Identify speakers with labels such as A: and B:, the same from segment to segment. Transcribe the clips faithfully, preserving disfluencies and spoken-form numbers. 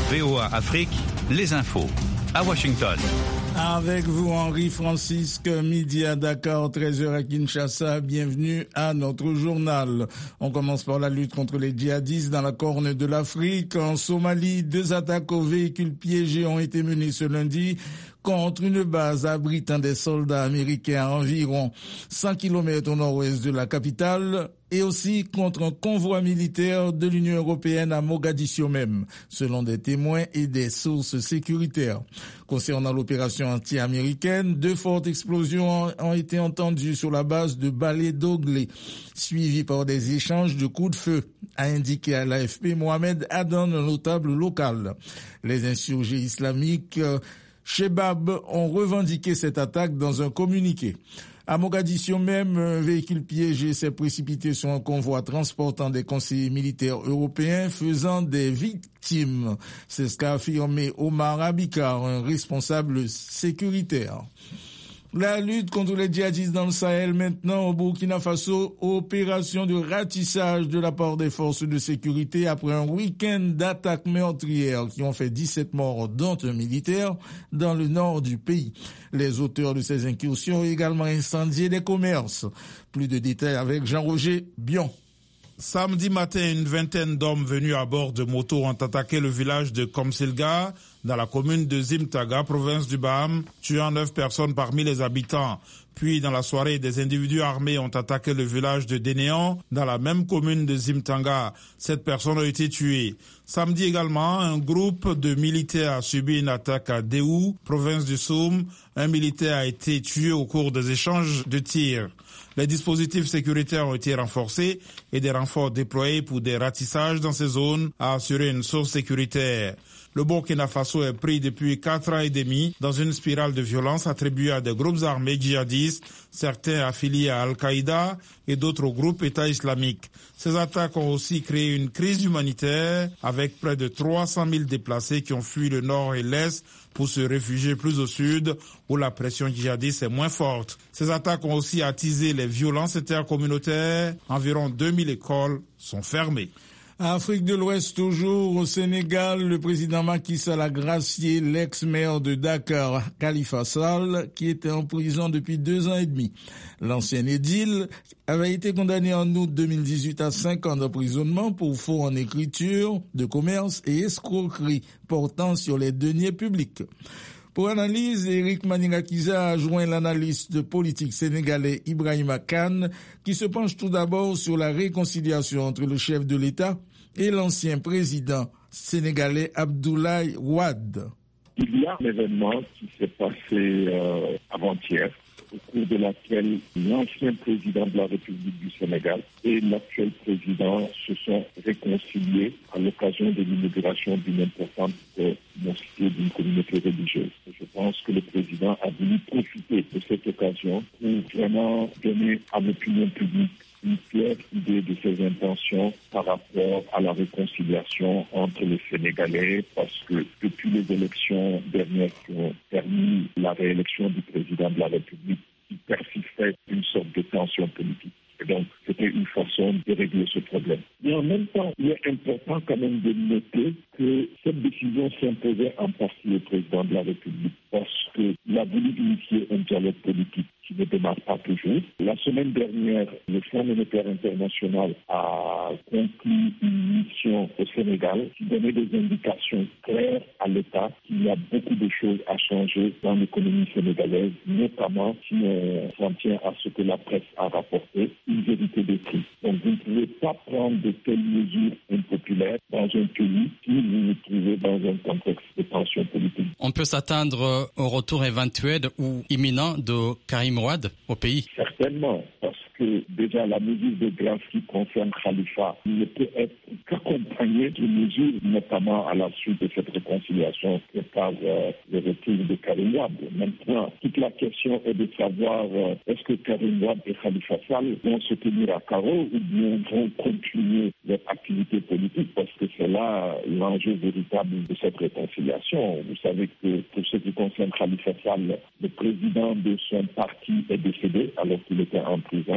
A: V O A Afrique, les infos. À Washington.
B: Avec vous, Henri-Francisque, midi à Dakar, treize heures à Kinshasa. Bienvenue à notre journal. On commence par la lutte contre les djihadistes dans la Corne de l'Afrique. En Somalie, deux attaques aux véhicules piégés ont été menées ce lundi contre une base abritant des soldats américains à environ cent kilomètres au nord-ouest de la capitale et aussi contre un convoi militaire de l'Union européenne à Mogadiscio même, selon des témoins et des sources sécuritaires. Concernant l'opération anti-américaine, deux fortes explosions ont été entendues sur la base de Balé Doglé, suivies par des échanges de coups de feu, a indiqué à l'A F P Mohamed Adan, un notable local. Les insurgés islamiques Shebab ont revendiqué cette attaque dans un communiqué. À Mogadiscio même, un véhicule piégé s'est précipité sur un convoi transportant des conseillers militaires européens faisant des victimes. C'est ce qu'a affirmé Omar Abikar, un responsable sécuritaire. La lutte contre les djihadistes dans le Sahel maintenant au Burkina Faso, opération de ratissage de la part des forces de sécurité après un week-end d'attaques meurtrières qui ont fait dix-sept morts dont un militaire dans le nord du pays. Les auteurs de ces incursions ont également incendié des commerces. Plus de détails avec Jean-Roger Bion.
C: Samedi matin, une vingtaine d'hommes venus à bord de motos ont attaqué le village de Komsilga, dans la commune de Zimtaga, province du Baham, tuant neuf personnes parmi les habitants. Puis, dans la soirée, des individus armés ont attaqué le village de Dénéan, dans la même commune de Zimtanga. Sept personnes ont été tuées. Samedi également, un groupe de militaires a subi une attaque à Déou, province du Soum. Un militaire a été tué au cours des échanges de tirs. Les dispositifs sécuritaires ont été renforcés et des renforts déployés pour des ratissages dans ces zones, a assuré une source sécuritaire. Le Burkina Faso est pris depuis quatre ans et demi dans une spirale de violence attribuée à des groupes armés djihadistes, certains affiliés à Al-Qaïda et d'autres au groupe État islamique. Ces attaques ont aussi créé une crise humanitaire avec près de trois cent mille déplacés qui ont fui le nord et l'est pour se réfugier plus au sud où la pression djihadiste est moins forte. Ces attaques ont aussi attisé les violences intercommunautaires. Environ deux mille écoles sont fermées.
B: Afrique de l'Ouest toujours, au Sénégal, le président Macky Sall a gracié l'ex-maire de Dakar, Khalifa Sall, qui était en prison depuis deux ans et demi. L'ancien édile avait été condamné en août deux mille dix-huit à cinq ans d'emprisonnement pour faux en écriture, de commerce et escroquerie portant sur les deniers publics. Pour analyse, Eric Manirakiza a joint l'analyste politique sénégalais Ibrahima Kane, qui se penche tout d'abord sur la réconciliation entre le chef de l'État et l'ancien président sénégalais Abdoulaye Wade.
D: Il y a un événement qui s'est passé euh, avant-hier, au cours de laquelle l'ancien président de la République du Sénégal et l'actuel président se sont réconciliés à l'occasion de l'inauguration d'une importante mosquée d'une communauté religieuse. Je pense que le président a voulu profiter de cette occasion pour vraiment donner à l'opinion publique une claire idée de ses intentions par rapport à la réconciliation entre les Sénégalais, parce que depuis les élections dernières qui ont permis la réélection du président de la République, il persistait une sorte de tension politique. Et donc, c'était une façon de régler ce problème. Mais en même temps, il est important quand même de noter que cette décision s'imposait en partie au président de la République, parce qu'il a voulu initier un dialogue politique qui ne démarre pas toujours. La semaine dernière, le Fonds monétaire international a conclu une mission au Sénégal qui donnait des indications claires à l'État qu'il y a beaucoup de choses à changer dans l'économie sénégalaise, notamment si on s'en tient à ce que la presse a rapporté, une vérité des prix. Donc vous ne pouvez pas prendre de telles mesures impopulaires dans un pays si vous vous trouvez dans un contexte de tension politique.
E: On peut s'attendre au retour éventuel ou imminent de Karim Wade au pays?
D: Certainement, parce que déjà la mesure de grâce qui concerne Khalifa ne peut être qu'accompagnée de mesures, notamment à la suite de cette réconciliation que par euh, le retour de Karim Wade. Maintenant, toute la question est de savoir euh, est-ce que Karim Wade et Khalifa Sall vont se tenir à carreau ou bien vont continuer leur activité politique, parce que c'est là l'enjeu véritable de cette réconciliation. Vous savez que pour ce qui concerne Khalifa Sall, le président de son parti est décédé alors qu'il était en prison.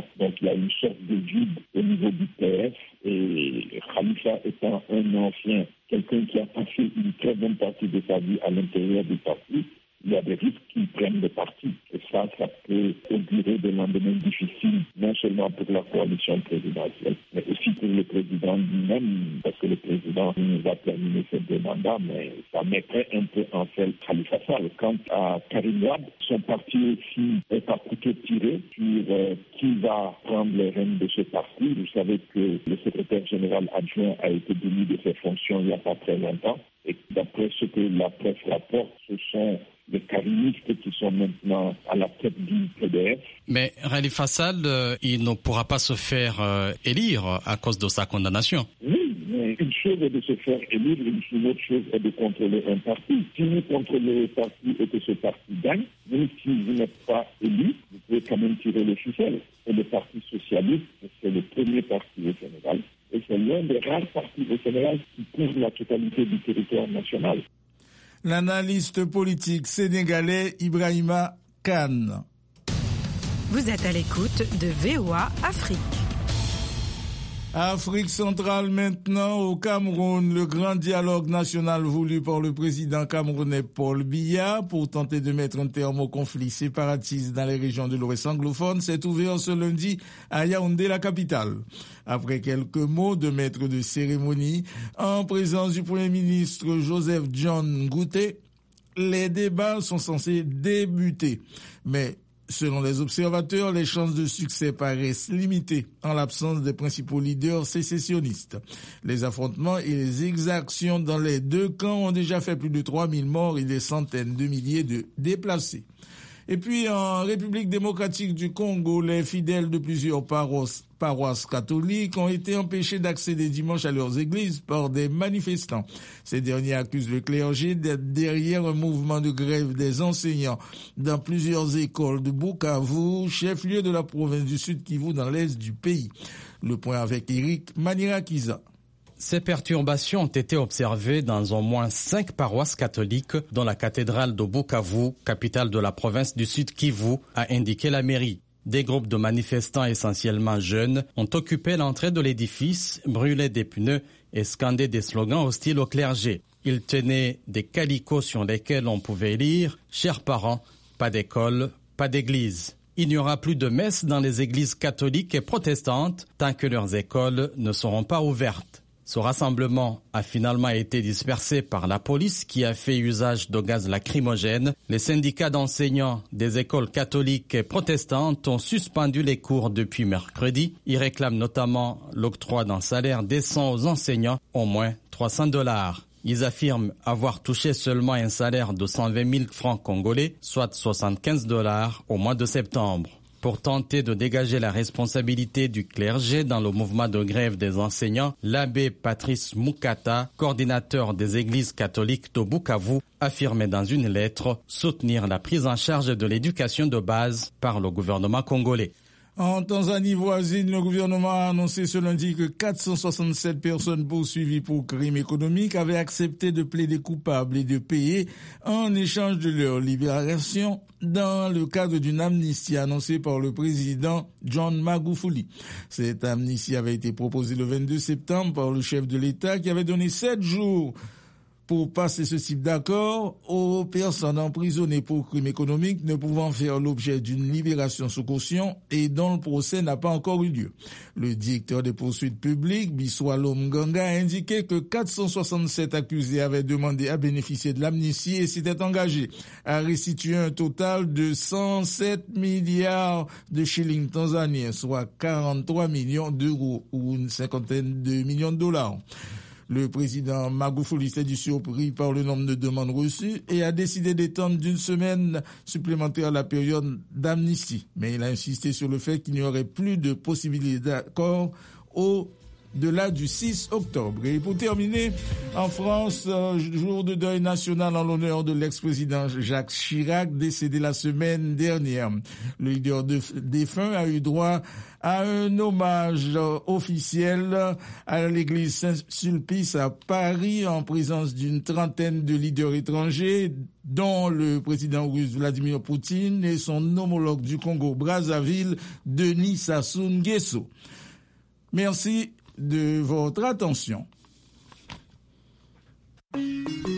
D: Donc il y a une sorte de vide au niveau du P F et Khalifa étant un ancien, quelqu'un qui a passé une très bonne partie de sa vie à l'intérieur du parti, il y a des risques qu'ils prennent le parti. Et ça, ça peut augurer des lendemains difficiles, non seulement pour la coalition présidentielle, mais aussi pour le président lui-même, parce que le président va terminer ses deux mandats, mais ça mettrait un peu en fait Khalifa Sall. Quant à Karim Wade, son parti aussi est à couteau tiré sur euh, qui va prendre les rênes de ce parti. Vous savez que le secrétaire général adjoint a été démis de ses fonctions il n'y a pas très longtemps. Et d'après ce que la presse rapporte, ce sont les karimistes qui sont maintenant à la tête du P D F.
E: Mais Khalifa Sall, euh, il ne pourra pas se faire euh, élire à cause de sa condamnation.
D: Oui, mais une chose est de se faire élire, une autre chose est de contrôler un parti. Si vous contrôlez le parti et que ce parti gagne, même si vous n'êtes pas élu, vous pouvez quand même tirer le ficelle. Et le Parti socialiste, c'est le premier parti au Sénégal. Et c'est l'un des rares partis au Sénégal qui couvre la totalité du territoire national.
B: L'analyste politique sénégalais Ibrahima Kane.
F: Vous êtes à l'écoute de V O A Afrique.
B: Afrique centrale maintenant, au Cameroun, le grand dialogue national voulu par le président camerounais Paul Biya pour tenter de mettre un terme au conflit séparatiste dans les régions de l'Ouest anglophone s'est ouvert ce lundi à Yaoundé, la capitale. Après quelques mots de maître de cérémonie, en présence du Premier ministre Joseph John Ngouté, les débats sont censés débuter. Mais selon les observateurs, les chances de succès paraissent limitées en l'absence des principaux leaders sécessionnistes. Les affrontements et les exactions dans les deux camps ont déjà fait plus de trois mille morts et des centaines de milliers de déplacés. Et puis, en République démocratique du Congo, les fidèles de plusieurs paroisses, paroisses catholiques ont été empêchés d'accéder dimanche à leurs églises par des manifestants. Ces derniers accusent le clergé d'être derrière un mouvement de grève des enseignants dans plusieurs écoles de Bukavu, chef-lieu de la province du Sud Kivu dans l'est du pays. Le point avec Eric Manirakiza.
E: Ces perturbations ont été observées dans au moins cinq paroisses catholiques, dont la cathédrale de Bukavu, capitale de la province du Sud Kivu, a indiqué la mairie. Des groupes de manifestants essentiellement jeunes ont occupé l'entrée de l'édifice, brûlé des pneus et scandé des slogans hostiles au clergé. Ils tenaient des calicots sur lesquels on pouvait lire « Chers parents, pas d'école, pas d'église ». Il n'y aura plus de messe dans les églises catholiques et protestantes tant que leurs écoles ne seront pas ouvertes. Ce rassemblement a finalement été dispersé par la police qui a fait usage de gaz lacrymogène. Les syndicats d'enseignants des écoles catholiques et protestantes ont suspendu les cours depuis mercredi. Ils réclament notamment l'octroi d'un salaire décent aux enseignants, au moins trois cents dollars. Ils affirment avoir touché seulement un salaire de cent vingt mille francs congolais, soit soixante-quinze dollars au mois de septembre. Pour tenter de dégager la responsabilité du clergé dans le mouvement de grève des enseignants, l'abbé Patrice Mukata, coordinateur des églises catholiques de Bukavu, affirmait dans une lettre soutenir la prise en charge de l'éducation de base par le gouvernement congolais.
B: En Tanzanie voisine, le gouvernement a annoncé ce lundi que quatre cent soixante-sept personnes poursuivies pour crimes économiques avaient accepté de plaider coupables et de payer en échange de leur libération dans le cadre d'une amnistie annoncée par le président John Magufuli. Cette amnistie avait été proposée le vingt-deux septembre par le chef de l'État qui avait donné sept jours pour passer ce type d'accord aux personnes emprisonnées pour crimes économiques ne pouvant faire l'objet d'une libération sous caution et dont le procès n'a pas encore eu lieu. Le directeur des poursuites publiques, Biswalo Mganga, a indiqué que quatre cent soixante-sept accusés avaient demandé à bénéficier de l'amnistie et s'étaient engagés à restituer un total de cent sept milliards de shillings tanzaniens, soit quarante-trois millions d'euros ou une cinquantaine de millions de dollars. Le président Magufuli s'est dit surpris par le nombre de demandes reçues et a décidé d'étendre d'une semaine supplémentaire la période d'amnistie. Mais il a insisté sur le fait qu'il n'y aurait plus de possibilité d'accord au delà du six octobre. Et pour terminer, en France, jour de deuil national en l'honneur de l'ex-président Jacques Chirac, décédé la semaine dernière. Le leader de, défunt a eu droit à un hommage officiel à l'église Saint-Sulpice à Paris en présence d'une trentaine de leaders étrangers, dont le président russe Vladimir Poutine et son homologue du Congo-Brazzaville, Denis Sassou Nguesso. Merci de votre attention.